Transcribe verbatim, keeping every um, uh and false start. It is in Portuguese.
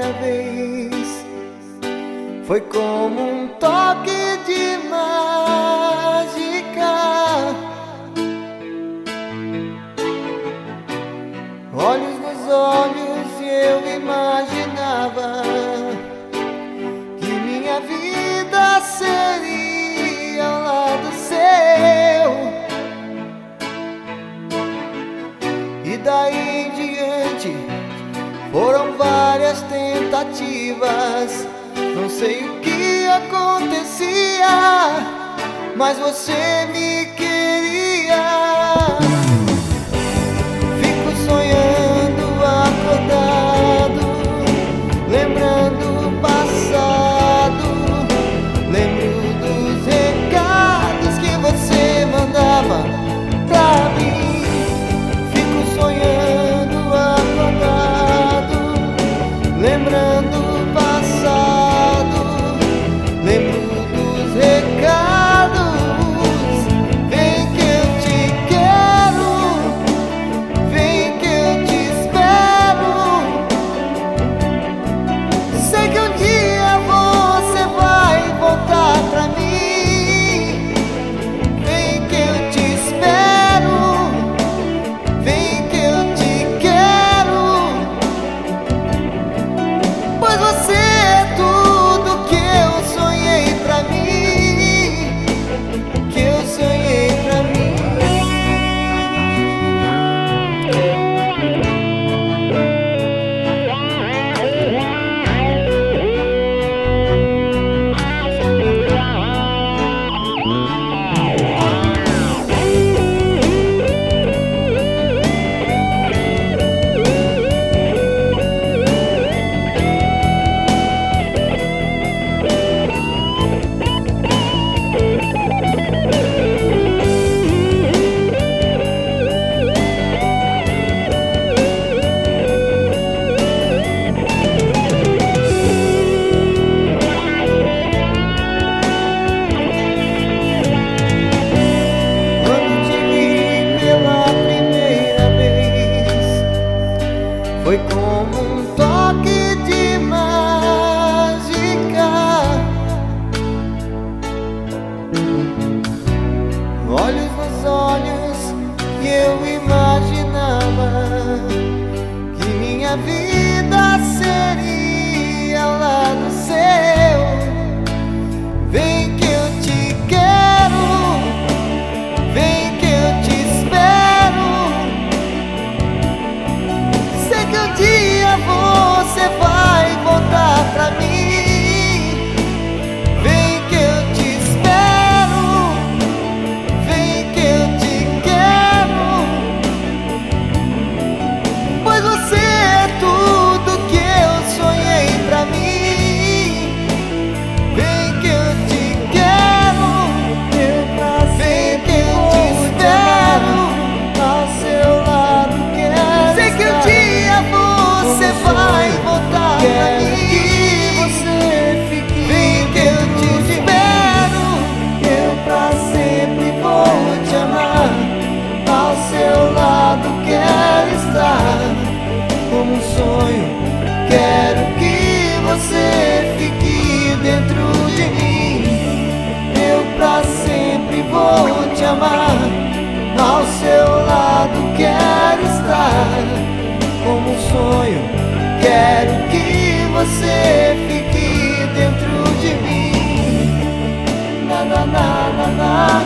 primeira vez foi como um toque de mágica. Olhos nos olhos e eu imaginava que minha vida seria ao lado seu. E daí em diante foram várias tentativas. Não sei o que acontecia, mas você me queria. Fico sonhando acordado, lembrando o passado. Lembro dos recados que você mandava pra mim. Fico sonhando acordado, lembrando o passado. Lembro dos recados. Vem que eu te quero, vem que eu te espero. Sei que um dia você vai voltar pra mim. Vem que eu te espero, vem que eu te quero. Pois você é tudo que eu sonhei pra mim, que eu sonhei pra mim. Foi como um toque de mágica. Olhos nos olhos e eu imaginava que minha vida seria ao lado seu. Vem que eu te quero, vem que eu te espero. Sei que um dia você vai voltar pra mim. Vem que eu te espero, vem que eu te quero. Pois você é tudo que eu sonhei pra mim. Vem que eu te quero, vem que eu te espero. Ao seu lado quero. Sei que um dia você vai voltar pra mim. Você fique. Vem que eu te espero. Eu pra sempre vou te amar. Ao seu lado quero estar. Como um sonho, quero que você fique dentro de mim. Eu pra sempre vou te amar. Ao seu lado quero estar. Como um sonho, quero que você fique dentro de mim. Na na na na na.